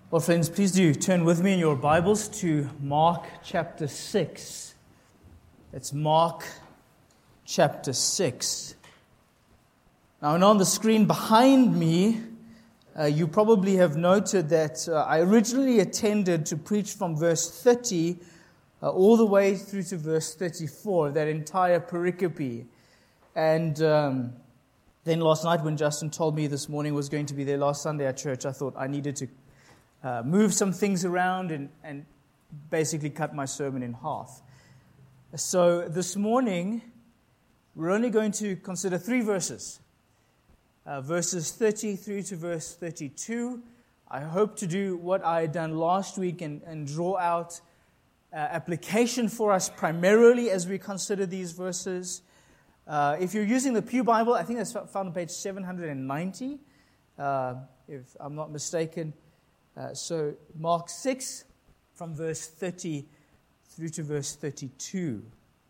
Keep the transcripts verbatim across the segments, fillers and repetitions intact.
Well, friends, please do turn with me in your Bibles to Mark chapter six. It's Mark chapter six. Now, and on the screen behind me, uh, you probably have noted that uh, I originally intended to preach from verse thirty uh, all the way through to verse thirty-four, that entire pericope. And um, then last night when Justin told me this morning was going to be their last Sunday at church, I thought I needed to Uh, move some things around and, and basically cut my sermon in half. So this morning, we're only going to consider three verses. Uh, verses thirty through to verse thirty-two. I hope to do what I had done last week and, and draw out uh, application for us primarily as we consider these verses. Uh, if you're using the Pew Bible, I think that's found on page seven hundred ninety, uh, if I'm not mistaken. Uh, so Mark six, from verse thirty through to verse thirty-two.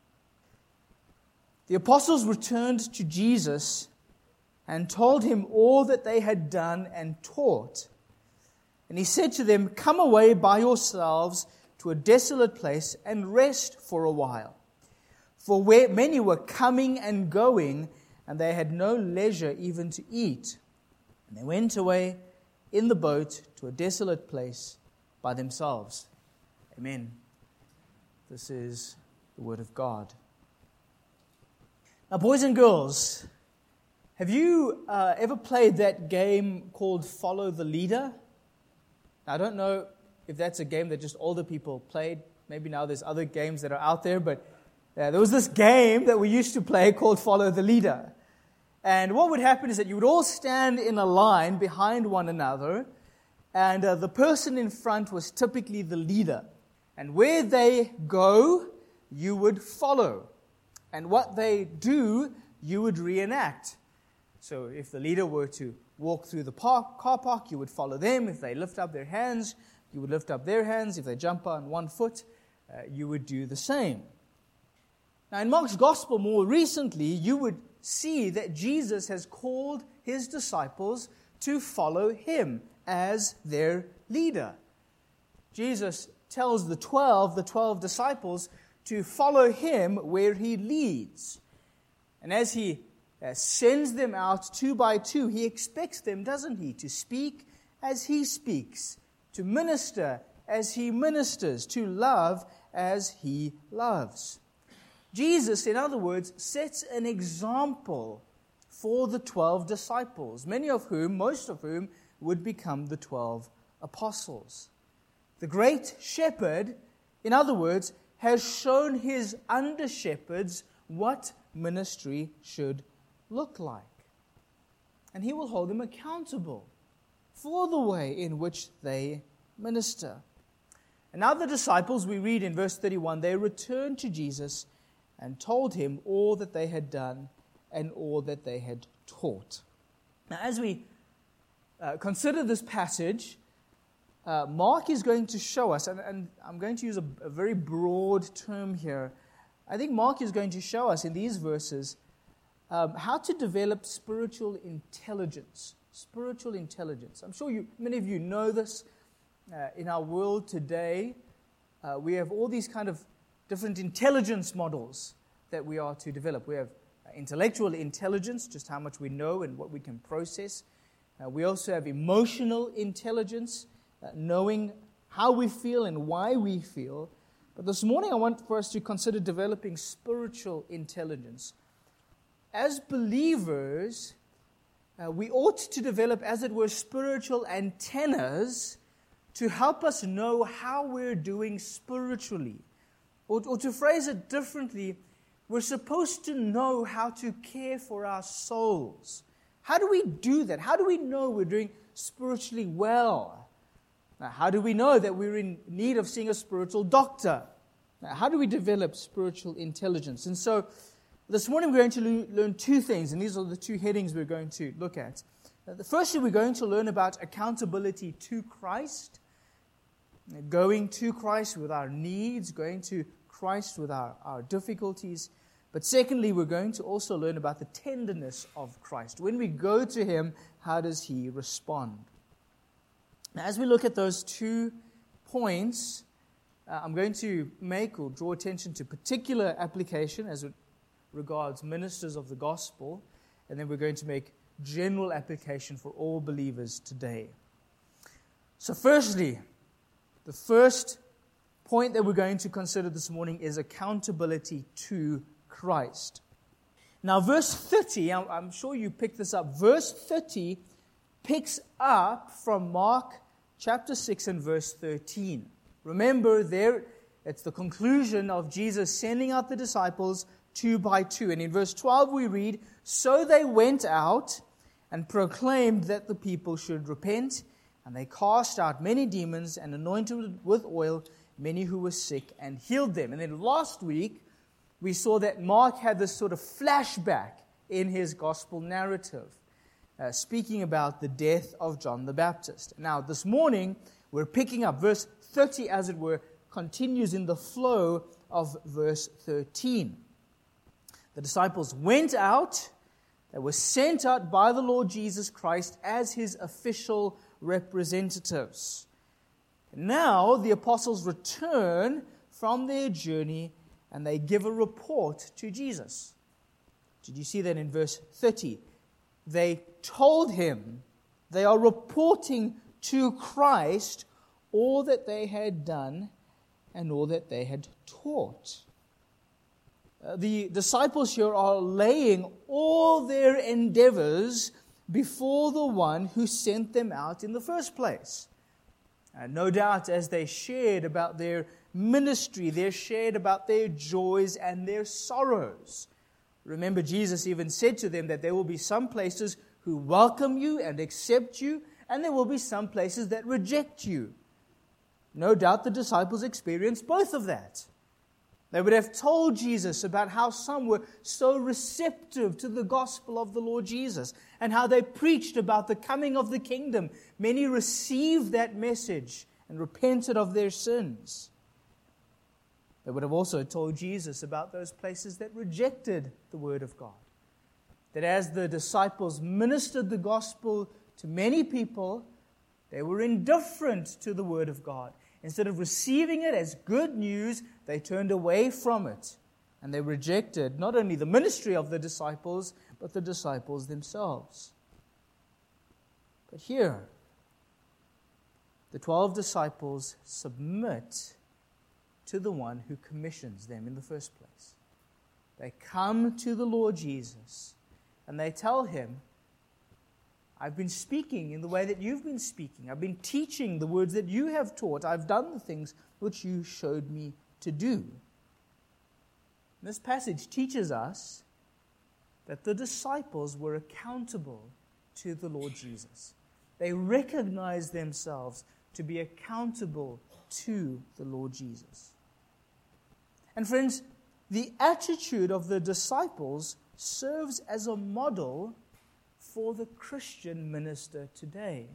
The apostles returned to Jesus and told him all that they had done and taught. And he said to them, "Come away by yourselves to a desolate place and rest for a while. For where many were coming and going, and they had no leisure even to eat. And they went away in the boat to a desolate place by themselves." Amen. This is the word of God. Now, boys and girls, have you uh, ever played that game called Follow the Leader? Now, I don't know if that's a game that just older people played. Maybe now there's other games that are out there, but uh, there was this game that we used to play called Follow the Leader. And what would happen is that you would all stand in a line behind one another, and uh, the person in front was typically the leader. And where they go, you would follow. And what they do, you would reenact. So if the leader were to walk through the park, car park, you would follow them. If they lift up their hands, you would lift up their hands. If they jump on one foot, uh, you would do the same. Now in Mark's Gospel more recently, you would see that Jesus has called his disciples to follow him as their leader. Jesus tells the twelve, the twelve disciples, to follow him where he leads. And as he uh, sends them out two by two, he expects them, doesn't he, to speak as he speaks, to minister as he ministers, to love as he loves. Jesus, in other words, sets an example for the twelve disciples, many of whom, most of whom, would become the twelve apostles. The great shepherd, in other words, has shown his under-shepherds what ministry should look like. And he will hold them accountable for the way in which they minister. And now the disciples, we read in verse thirty-one, they returned to Jesus and told him all that they had done and all that they had taught. Now, as we uh, consider this passage, uh, Mark is going to show us, and, and I'm going to use a, a very broad term here. I think Mark is going to show us in these verses um, how to develop spiritual intelligence. Spiritual intelligence. I'm sure you, many of you know this. Uh, in our world today, uh, we have all these kind of different intelligence models that we are to develop. We have intellectual intelligence, just how much we know and what we can process. Uh, we also have emotional intelligence, uh, knowing how we feel and why we feel. But this morning I want for us to consider developing spiritual intelligence. As believers, uh, we ought to develop, as it were, spiritual antennas to help us know how we're doing spiritually. Or, or to phrase it differently, we're supposed to know how to care for our souls. How do we do that? How do we know we're doing spiritually well? Now, how do we know that we're in need of seeing a spiritual doctor? Now, how do we develop spiritual intelligence? And so, this morning we're going to learn two things, and these are the two headings we're going to look at. Now, the first thing we're going to learn about accountability to Christ, going to Christ with our needs, going to Christ with our, our difficulties. But secondly, we're going to also learn about the tenderness of Christ. When we go to him, how does he respond? Now, as we look at those two points, uh, I'm going to make or draw attention to particular application as it regards ministers of the gospel, and then we're going to make general application for all believers today. So firstly, the first point that we're going to consider this morning is accountability to Christ. Now, verse thirty, I'm, I'm sure you picked this up. Verse thirty picks up from Mark chapter six and verse thirteen. Remember, there it's the conclusion of Jesus sending out the disciples two by two. And in verse twelve we read, "So they went out and proclaimed that the people should repent, and they cast out many demons and anointed with oil many who were sick and healed them." And then last week, we saw that Mark had this sort of flashback in his gospel narrative, uh, speaking about the death of John the Baptist. Now, this morning, we're picking up verse thirty, as it were, continues in the flow of verse thirteen. The disciples went out. They were sent out by the Lord Jesus Christ as his official representatives. Now, the apostles return from their journey and they give a report to Jesus. Did you see that in verse thirty? They told him, they are reporting to Christ all that they had done and all that they had taught. Uh, the disciples here are laying all their endeavors before the one who sent them out in the first place. And no doubt as they shared about their ministry, they shared about their joys and their sorrows. Remember, Jesus even said to them that there will be some places who welcome you and accept you, and there will be some places that reject you. No doubt the disciples experienced both of that. They would have told Jesus about how some were so receptive to the gospel of the Lord Jesus and how they preached about the coming of the kingdom. Many received that message and repented of their sins. They would have also told Jesus about those places that rejected the word of God. That as the disciples ministered the gospel to many people, they were indifferent to the word of God. Instead of receiving it as good news, they turned away from it. And they rejected not only the ministry of the disciples, but the disciples themselves. But here, the twelve disciples submit to the one who commissions them in the first place. They come to the Lord Jesus and they tell him, "I've been speaking in the way that you've been speaking. I've been teaching the words that you have taught. I've done the things which you showed me to do." This passage teaches us that the disciples were accountable to the Lord Jesus. They recognized themselves to be accountable to the Lord Jesus. And friends, the attitude of the disciples serves as a model for the Christian minister today.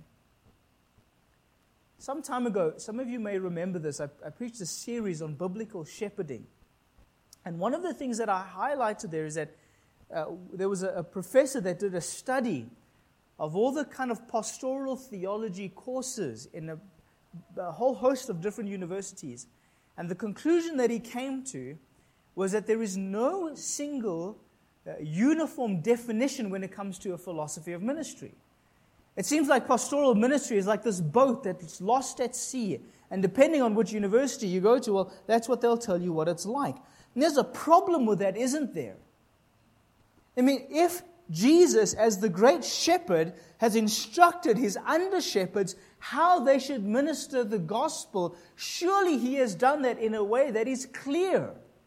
Some time ago, some of you may remember this, I, I preached a series on biblical shepherding. And one of the things that I highlighted there is that uh, there was a, a professor that did a study of all the kind of pastoral theology courses in a, a whole host of different universities. And the conclusion that he came to was that there is no single uh, uniform definition when it comes to a philosophy of ministry. It seems like pastoral ministry is like this boat that's lost at sea. And depending on which university you go to, well, that's what they'll tell you what it's like. And there's a problem with that, isn't there? I mean, if Jesus, as the great shepherd, has instructed his under-shepherds how they should minister the gospel, surely he has done that in a way that is clear.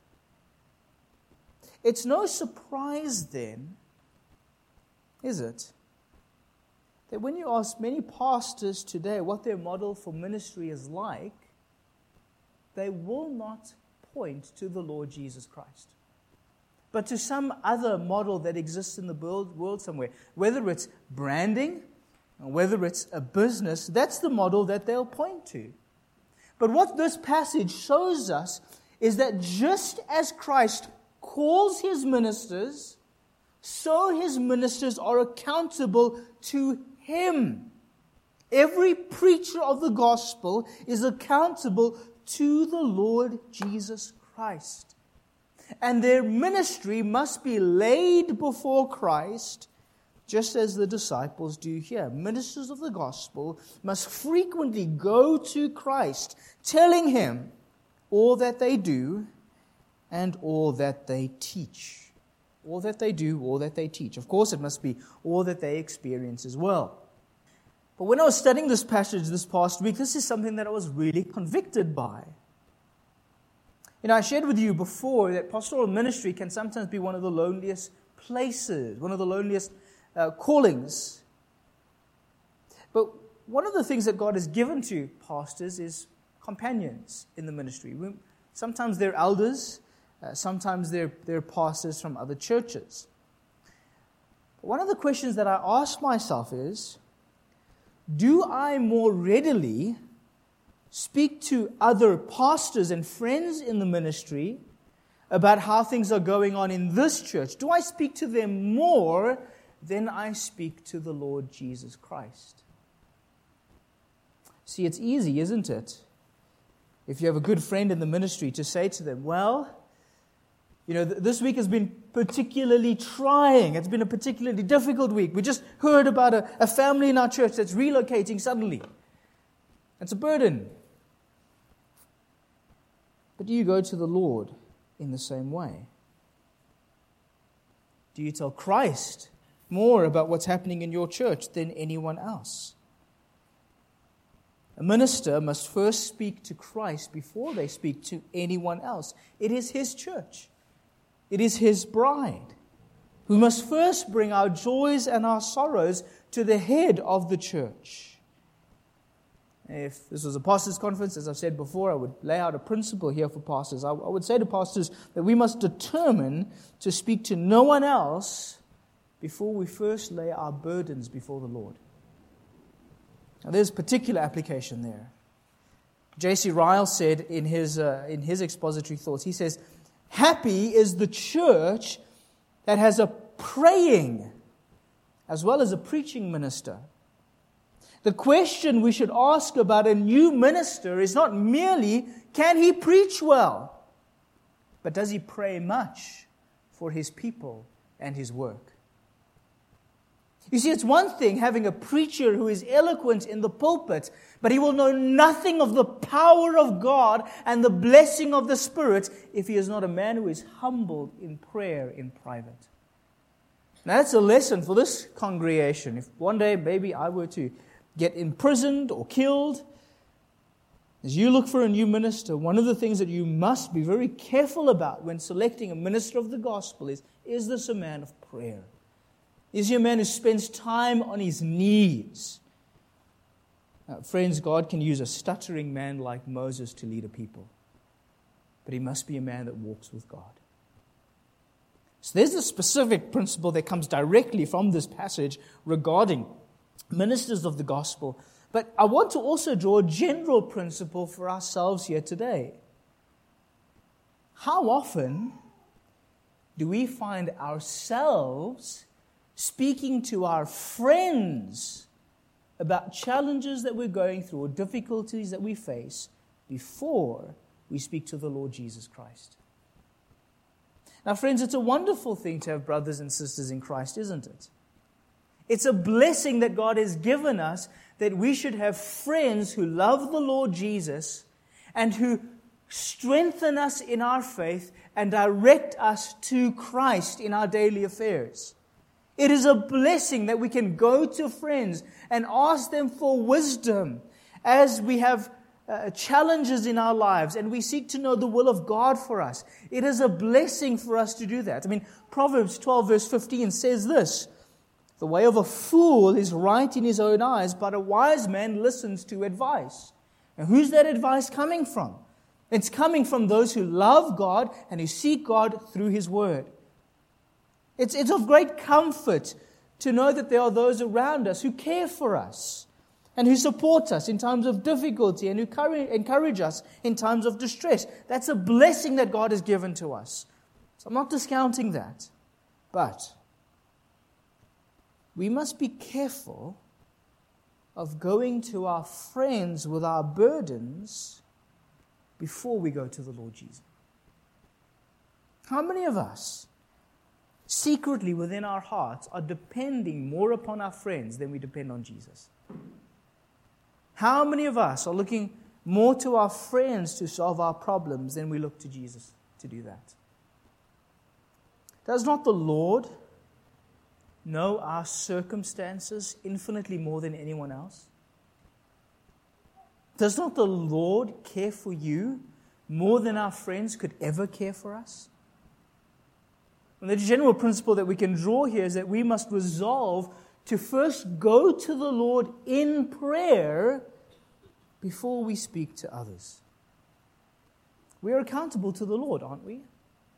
It's no surprise then, is it, that when you ask many pastors today what their model for ministry is like, they will not point to the Lord Jesus Christ, but to some other model that exists in the world, world somewhere. Whether it's branding, or whether it's a business, that's the model that they'll point to. But what this passage shows us is that just as Christ calls his ministers, so his ministers are accountable to him. Every preacher of the gospel is accountable to the Lord Jesus Christ. And their ministry must be laid before Christ, just as the disciples do here. Ministers of the gospel must frequently go to Christ, telling Him all that they do and all that they teach. All that they do, all that they teach. Of course, it must be all that they experience as well. But when I was studying this passage this past week, this is something that I was really convicted by. You know, I shared with you before that pastoral ministry can sometimes be one of the loneliest places, one of the loneliest uh, callings. But one of the things that God has given to pastors is companions in the ministry. Sometimes they're elders, uh, sometimes they're, they're pastors from other churches. But one of the questions that I ask myself is, do I more readily speak to other pastors and friends in the ministry about how things are going on in this church? Do I speak to them more than I speak to the Lord Jesus Christ? See, it's easy, isn't it? If you have a good friend in the ministry, to say to them, well, you know, th- this week has been particularly trying. It's been a particularly difficult week. We just heard about a, a family in our church that's relocating suddenly. It's a burden. But do you go to the Lord in the same way? Do you tell Christ more about what's happening in your church than anyone else? A minister must first speak to Christ before they speak to anyone else. It is His church. It is His bride. We must first bring our joys and our sorrows to the head of the church. If this was a pastors' conference, as I've said before, I would lay out a principle here for pastors. I, I would say to pastors that we must determine to speak to no one else before we first lay our burdens before the Lord. Now, there's particular application there. J C Ryle said in his uh, in his expository thoughts, he says, happy is the church that has a praying as well as a preaching minister. The question we should ask about a new minister is not merely, can he preach well? But does he pray much for his people and his work? You see, it's one thing having a preacher who is eloquent in the pulpit, but he will know nothing of the power of God and the blessing of the Spirit if he is not a man who is humbled in prayer in private. Now, that's a lesson for this congregation. If one day maybe I were to get imprisoned or killed, as you look for a new minister, one of the things that you must be very careful about when selecting a minister of the gospel is, is this a man of prayer? Is he a man who spends time on his knees? Now, friends, God can use a stuttering man like Moses to lead a people, but he must be a man that walks with God. So there's a specific principle that comes directly from this passage regarding ministers of the gospel. But I want to also draw a general principle for ourselves here today. How often do we find ourselves speaking to our friends about challenges that we're going through or difficulties that we face before we speak to the Lord Jesus Christ? Now, friends, it's a wonderful thing to have brothers and sisters in Christ, isn't it? It's a blessing that God has given us that we should have friends who love the Lord Jesus and who strengthen us in our faith and direct us to Christ in our daily affairs. It is a blessing that we can go to friends and ask them for wisdom as we have uh, challenges in our lives and we seek to know the will of God for us. It is a blessing for us to do that. I mean, Proverbs twelve verse fifteen says this, the way of a fool is right in his own eyes, but a wise man listens to advice. And who's that advice coming from? It's coming from those who love God and who seek God through His Word. It's, it's of great comfort to know that there are those around us who care for us and who support us in times of difficulty and who encourage us in times of distress. That's a blessing that God has given to us. So I'm not discounting that. But we must be careful of going to our friends with our burdens before we go to the Lord Jesus? How many of us, secretly within our hearts, are depending more upon our friends than we depend on Jesus? How many of us are looking more to our friends to solve our problems than we look to Jesus to do that? Does not the Lord know our circumstances infinitely more than anyone else? Does not the Lord care for you more than our friends could ever care for us? And the general principle that we can draw here is that we must resolve to first go to the Lord in prayer before we speak to others. We are accountable to the Lord, aren't we?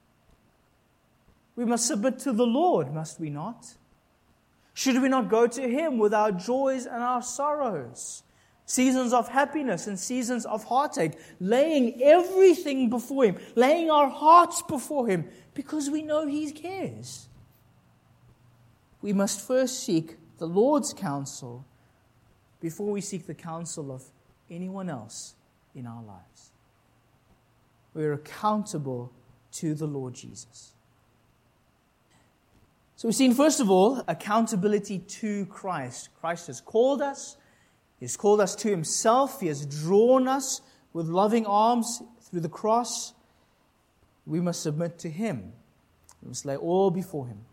We must submit to the Lord, must we not? Should we not go to Him with our joys and our sorrows, seasons of happiness and seasons of heartache, laying everything before Him, laying our hearts before Him, because we know He cares? We must first seek the Lord's counsel before we seek the counsel of anyone else in our lives. We are accountable to the Lord Jesus. So we've seen, first of all, accountability to Christ. Christ has called us. He has called us to Himself. He has drawn us with loving arms through the cross. We must submit to Him. We must lay all before Him.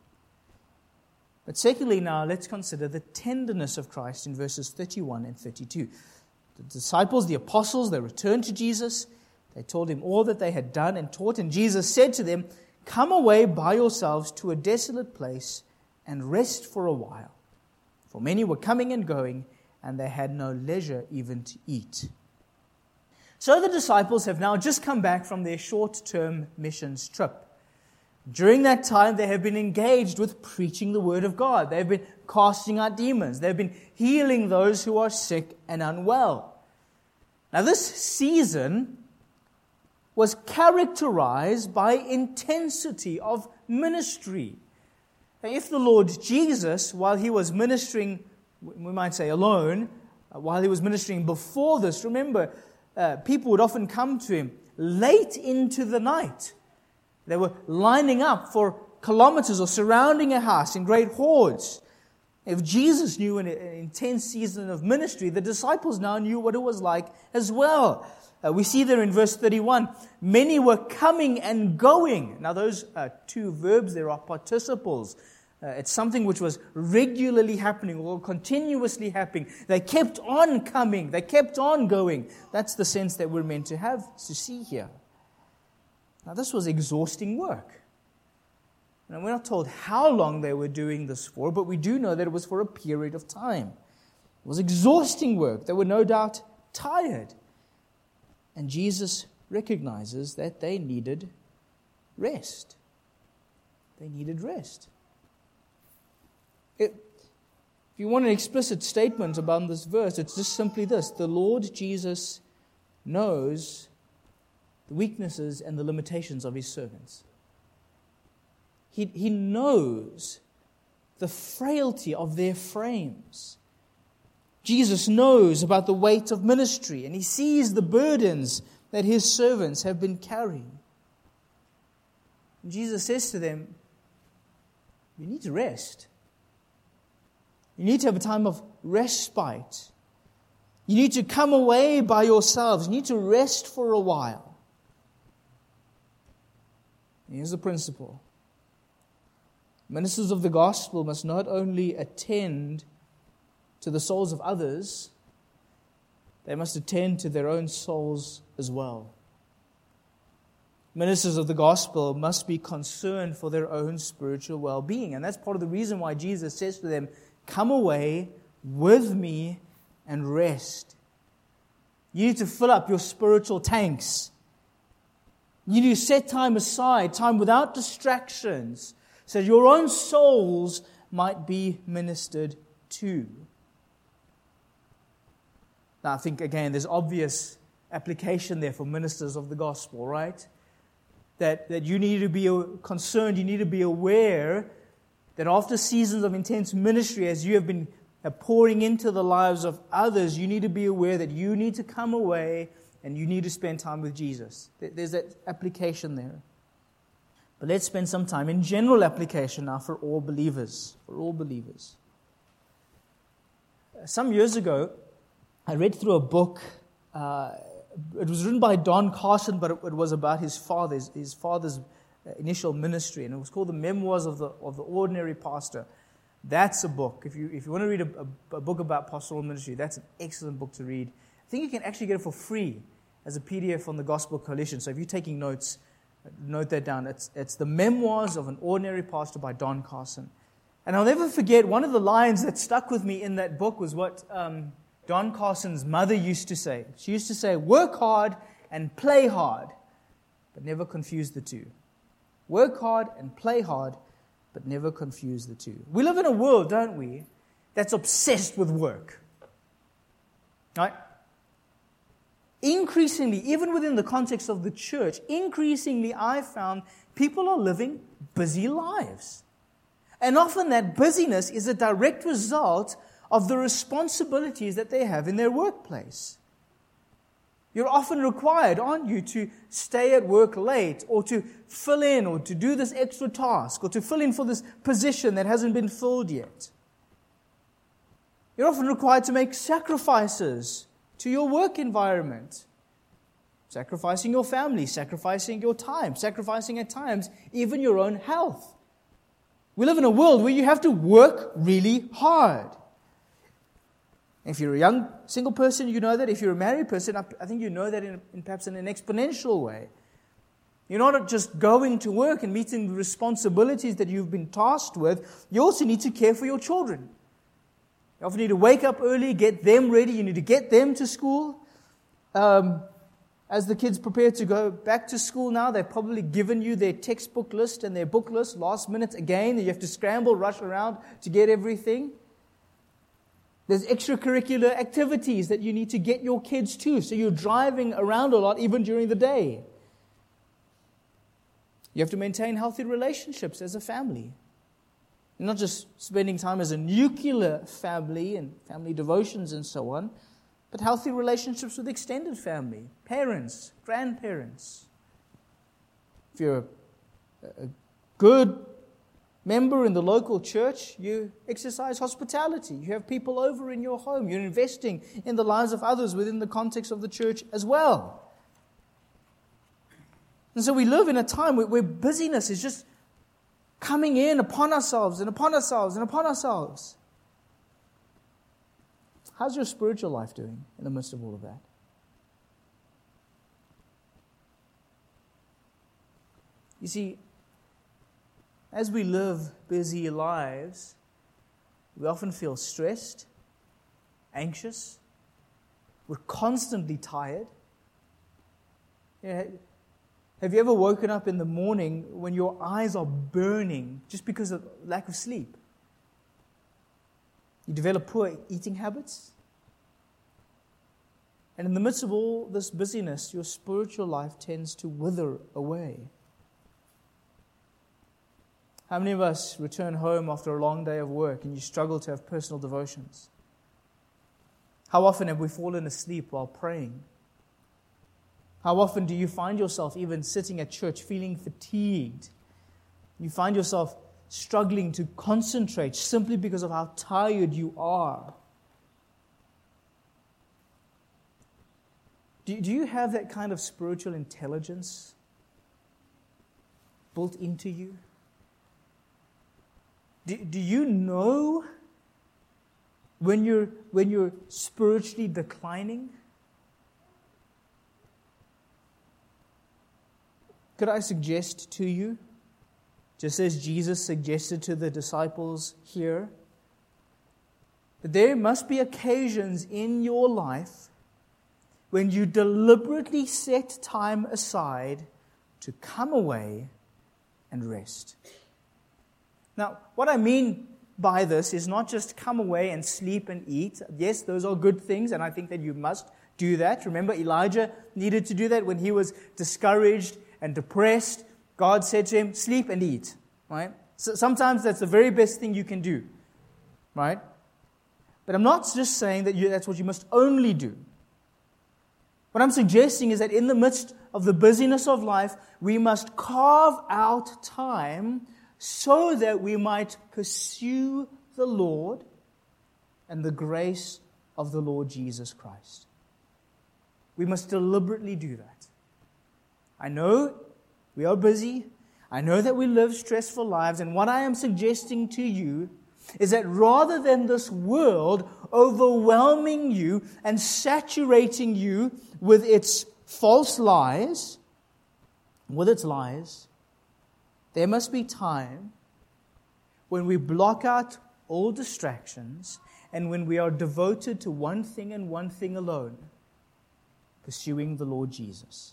But secondly, now, let's consider the tenderness of Christ in verses thirty-one and thirty-two. The disciples, the apostles, they returned to Jesus. They told Him all that they had done and taught. And Jesus said to them, "Come away by yourselves to a desolate place and rest for a while." For many were coming and going, and they had no leisure even to eat. So the disciples have now just come back from their short-term missions trip. During that time, they have been engaged with preaching the Word of God. They've been casting out demons. They've been healing those who are sick and unwell. Now, this season was characterized by intensity of ministry. If the Lord Jesus, while He was ministering, we might say alone, while He was ministering before this, remember, uh, people would often come to Him late into the night. They were lining up for kilometers or surrounding a house in great hordes. If Jesus knew an, an intense season of ministry, the disciples now knew what it was like as well. Uh, we see there in verse thirty-one, many were coming and going. Now those uh, two verbs there are participles. Uh, it's something which was regularly happening or continuously happening. They kept on coming. They kept on going. That's the sense that we're meant to have, to see here. Now this was exhausting work. And we're not told how long they were doing this for, but we do know that it was for a period of time. It was exhausting work. They were no doubt tired. And Jesus recognizes that they needed rest. They needed rest. It, if you want an explicit statement about this verse, it's just simply this. The Lord Jesus knows the weaknesses and the limitations of His servants. He, he knows the frailty of their frames. Jesus knows about the weight of ministry, and He sees the burdens that His servants have been carrying. And Jesus says to them, you need to rest. You need to have a time of respite. You need to come away by yourselves. You need to rest for a while. And here's the principle. Ministers of the gospel must not only attend to the souls of others, they must attend to their own souls as well. Ministers of the gospel must be concerned for their own spiritual well-being. And that's part of the reason why Jesus says to them, come away with me and rest. You need to fill up your spiritual tanks. You need to set time aside, time without distractions, so that your own souls might be ministered to. Now, I think, again, there's obvious application there for ministers of the gospel, right? That, that you need to be concerned, you need to be aware that after seasons of intense ministry, as you have been uh, pouring into the lives of others, you need to be aware that you need to come away and you need to spend time with Jesus. There's that application there. But let's spend some time in general application now for all believers. For all believers. Some years ago, I read through a book. Uh, it was written by Don Carson, but it, it was about his father, his, his father's initial ministry, and it was called The Memoirs of the of the Ordinary Pastor. That's a book. If you if you want to read a, a, a book about pastoral ministry, that's an excellent book to read. I think you can actually get it for free as a P D F on the Gospel Coalition. So if you're taking notes, note that down. It's it's The Memoirs of an Ordinary Pastor by Don Carson. And I'll never forget, one of the lines that stuck with me in that book was what um, Don Carson's mother used to say. She used to say, "Work hard and play hard, but never confuse the two." Work hard and play hard, but never confuse the two. We live in a world, don't we, that's obsessed with work. Right? Increasingly, even within the context of the church, increasingly I've found people are living busy lives. And often that busyness is a direct result of the responsibilities that they have in their workplace. You're often required, aren't you, to stay at work late or to fill in or to do this extra task or to fill in for this position that hasn't been filled yet. You're often required to make sacrifices to your work environment. Sacrificing your family, sacrificing your time, sacrificing at times even your own health. We live in a world where you have to work really hard. If you're a young single person, you know that. If you're a married person, I think you know that in, in perhaps in an exponential way. You're not just going to work and meeting the responsibilities that you've been tasked with. You also need to care for your children. You often need to wake up early, get them ready. You need to get them to school. Um, as the kids prepare to go back to school now, they've probably given you their textbook list and their book list last minute again. You have to scramble, rush around to get everything. There's extracurricular activities that you need to get your kids to, so you're driving around a lot even during the day. You have to maintain healthy relationships as a family. You're not just spending time as a nuclear family and family devotions and so on, but healthy relationships with extended family, parents, grandparents. If you're a, a good member in the local church, you exercise hospitality. You have people over in your home. You're investing in the lives of others within the context of the church as well. And so we live in a time where, where busyness is just coming in upon ourselves and upon ourselves and upon ourselves. How's your spiritual life doing in the midst of all of that? You see, as we live busy lives, we often feel stressed, anxious. We're constantly tired. Yeah. Have you ever woken up in the morning when your eyes are burning just because of lack of sleep? You develop poor eating habits. And in the midst of all this busyness, your spiritual life tends to wither away. How many of us return home after a long day of work and you struggle to have personal devotions? How often have we fallen asleep while praying? How often do you find yourself even sitting at church feeling fatigued? You find yourself struggling to concentrate simply because of how tired you are. Do, do you have that kind of spiritual intelligence built into you? Do, do you know when you're, when you're spiritually declining? Could I suggest to you, just as Jesus suggested to the disciples here, that there must be occasions in your life when you deliberately set time aside to come away and rest. Now, what I mean by this is not just come away and sleep and eat. Yes, those are good things, and I think that you must do that. Remember, Elijah needed to do that when he was discouraged and depressed. God said to him, sleep and eat. Right? So sometimes that's the very best thing you can do. Right? But I'm not just saying that you, that's what you must only do. What I'm suggesting is that in the midst of the busyness of life, we must carve out time so that we might pursue the Lord and the grace of the Lord Jesus Christ. We must deliberately do that. I know we are busy. I know that we live stressful lives. And what I am suggesting to you is that rather than this world overwhelming you and saturating you with its false lies, with its lies, there must be time when we block out all distractions and when we are devoted to one thing and one thing alone, pursuing the Lord Jesus.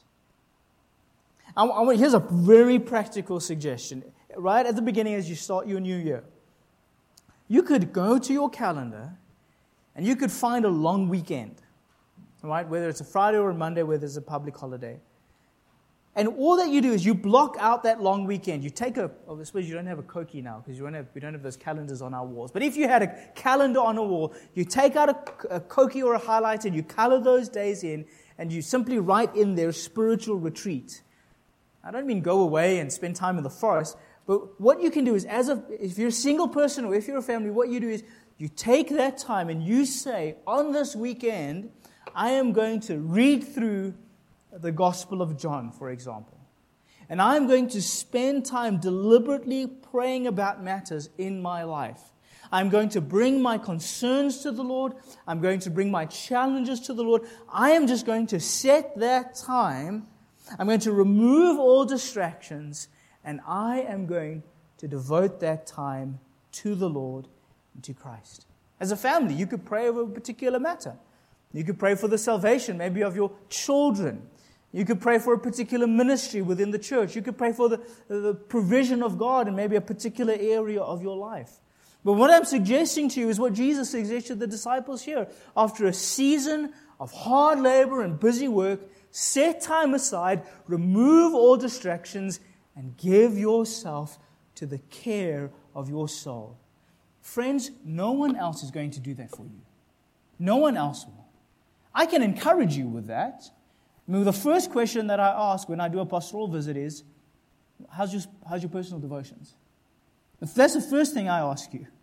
I, I, here's a very practical suggestion. Right at the beginning as you start your new year, you could go to your calendar and you could find a long weekend, right? Whether it's a Friday or a Monday, whether it's a public holiday. And all that you do is you block out that long weekend. You take a, oh, I suppose you don't have a Koki now because you don't have, we don't have those calendars on our walls. But if you had a calendar on a wall, you take out a, a Koki or a highlighter and you color those days in and you simply write in there spiritual retreat. I don't mean go away and spend time in the forest, but what you can do is, as a, if you're a single person or if you're a family, what you do is you take that time and you say, on this weekend, I am going to read through the Gospel of John, for example. And I'm going to spend time deliberately praying about matters in my life. I'm going to bring my concerns to the Lord. I'm going to bring my challenges to the Lord. I am just going to set that time. I'm going to remove all distractions, and I am going to devote that time to the Lord and to Christ. As a family, you could pray over a particular matter. You could pray for the salvation, maybe of your children. You could pray for a particular ministry within the church. You could pray for the, the provision of God in maybe a particular area of your life. But what I'm suggesting to you is what Jesus suggested to the disciples here. After a season of hard labor and busy work, set time aside, remove all distractions, and give yourself to the care of your soul. Friends, no one else is going to do that for you. No one else will. I can encourage you with that. I mean, the first question that I ask when I do a pastoral visit is, how's your, how's your personal devotions? If that's the first thing I ask you.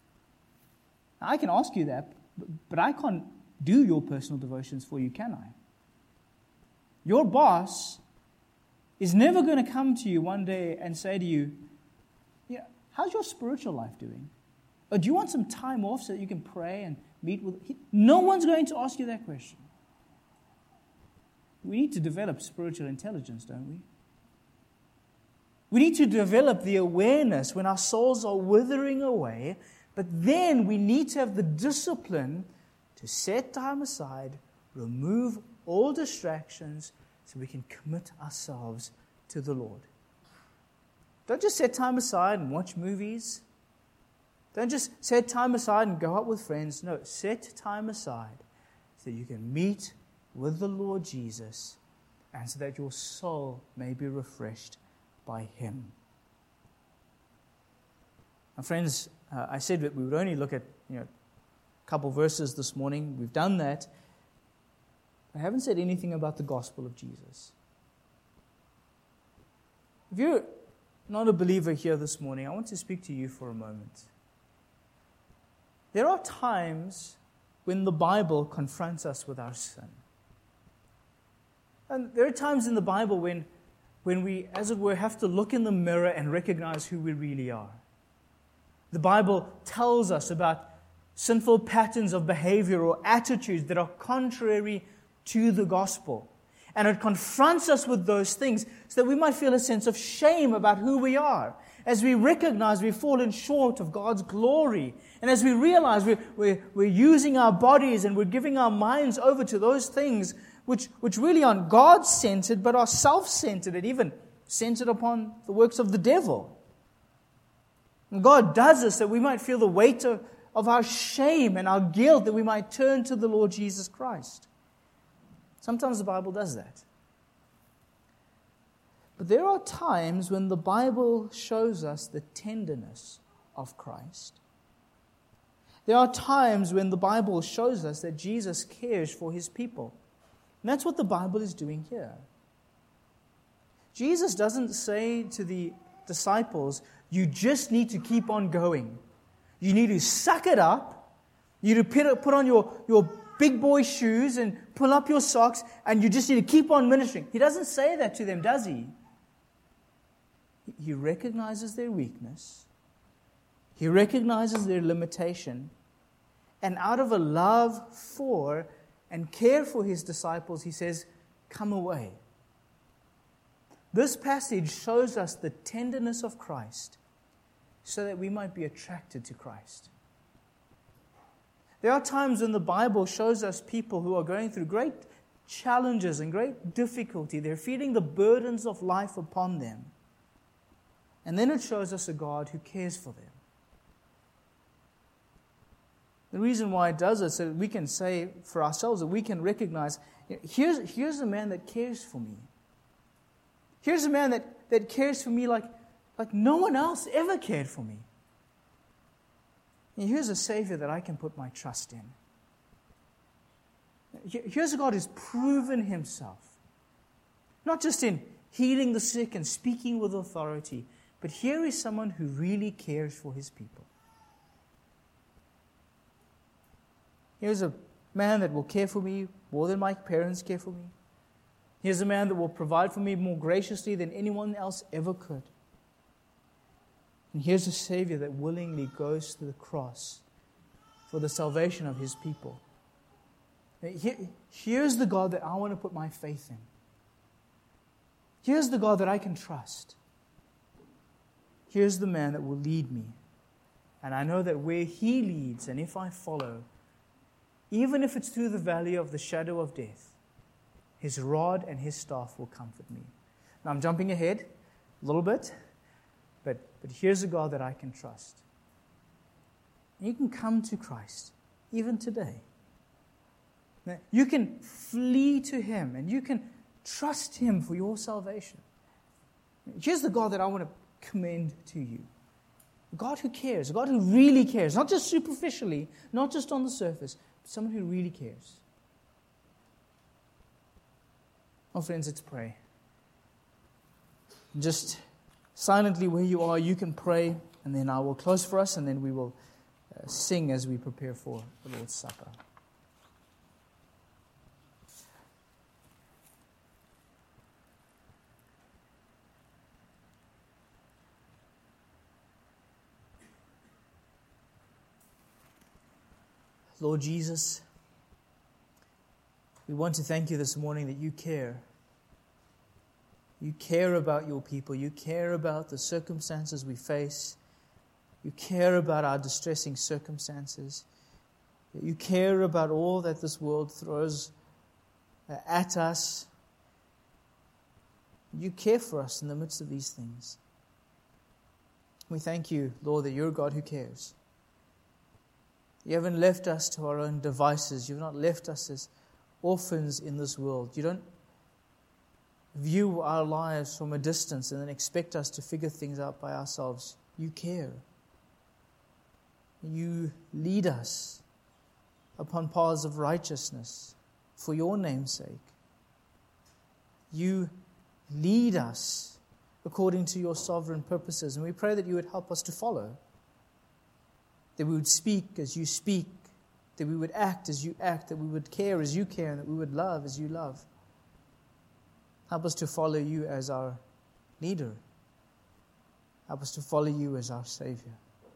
Now, I can ask you that, but I can't do your personal devotions for you, can I? Your boss is never going to come to you one day and say to you, yeah, how's your spiritual life doing? Or do you want some time off so that you can pray and meet with... No one's going to ask you that question. We need to develop spiritual intelligence, don't we? We need to develop the awareness when our souls are withering away, but then we need to have the discipline to set time aside, remove all distractions, so we can commit ourselves to the Lord. Don't just set time aside and watch movies. Don't just set time aside and go out with friends. No, set time aside so you can meet with the Lord Jesus and so that your soul may be refreshed by Him. Now, friends, uh, I said that we would only look at you know a couple verses this morning. We've done that. I haven't said anything about the gospel of Jesus. If you're not a believer here this morning, I want to speak to you for a moment. There are times when the Bible confronts us with our sin. And there are times in the Bible when, when we, as it were, have to look in the mirror and recognize who we really are. The Bible tells us about sinful patterns of behavior or attitudes that are contrary to the gospel. And it confronts us with those things so that we might feel a sense of shame about who we are. As we recognize we've fallen short of God's glory. And as we realize we're, we're, we're using our bodies and we're giving our minds over to those things which, which really aren't God-centered but are self-centered and even centered upon the works of the devil. And God does this that we might feel the weight of, of our shame and our guilt, that we might turn to the Lord Jesus Christ. Sometimes the Bible does that. But there are times when the Bible shows us the tenderness of Christ. There are times when the Bible shows us that Jesus cares for his people. And that's what the Bible is doing here. Jesus doesn't say to the disciples, you just need to keep on going. You need to suck it up. You need to put on your, your big boy shoes and pull up your socks, and you just need to keep on ministering. He doesn't say that to them, does he? He recognizes their weakness. He recognizes their limitation. And out of a love for and care for his disciples, he says, come away. This passage shows us the tenderness of Christ so that we might be attracted to Christ. There are times when the Bible shows us people who are going through great challenges and great difficulty. They're feeling the burdens of life upon them. And then it shows us a God who cares for them. The reason why it does it is so that we can say for ourselves, that we can recognize, here's, here's a man that cares for me. Here's a man that, that cares for me like, like no one else ever cared for me. And here's a Savior that I can put my trust in. Here's a God who's proven himself. Not just in healing the sick and speaking with authority, but here is someone who really cares for his people. Here's a man that will care for me more than my parents care for me. Here's a man that will provide for me more graciously than anyone else ever could. And here's a Savior that willingly goes to the cross for the salvation of his people. Here, here's the God that I want to put my faith in. Here's the God that I can trust. Here's the man that will lead me. And I know that where he leads, and if I follow, even if it's through the valley of the shadow of death, his rod and his staff will comfort me. Now I'm jumping ahead a little bit, but, but here's a God that I can trust. And you can come to Christ, even today. Now, you can flee to him, and you can trust him for your salvation. Here's the God that I want to commend to you. A God who cares, a God who really cares, not just superficially, not just on the surface, but someone who really cares. Oh, friends, let's pray. Just silently where you are, you can pray, and then I will close for us, and then we will uh, sing as we prepare for the Lord's Supper. Lord Jesus, we want to thank you this morning that you care. You care about your people. You care about the circumstances we face. You care about our distressing circumstances. You care about all that this world throws at us. You care for us in the midst of these things. We thank you, Lord, that you're a God who cares. You haven't left us to our own devices. You've not left us as orphans in this world. You don't view our lives from a distance and then expect us to figure things out by ourselves. You care. You lead us upon paths of righteousness for your name's sake. You lead us according to your sovereign purposes, and we pray that you would help us to follow. That we would speak as you speak, that we would act as you act, that we would care as you care, and that we would love as you love. Help us to follow you as our leader. Help us to follow you as our Savior.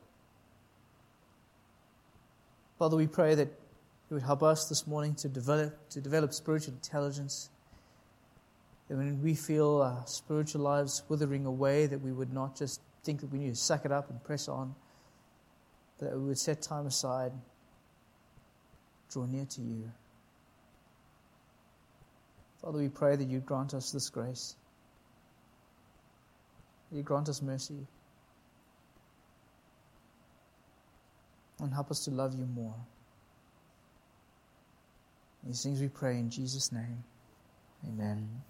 Father, we pray that you would help us this morning to develop to develop spiritual intelligence. That when we feel our spiritual lives withering away, that we would not just think that we need to suck it up and press on, that we would set time aside, draw near to you. Father, we pray that you grant us this grace. You grant us mercy. And help us to love you more. These things we pray in Jesus' name. Amen.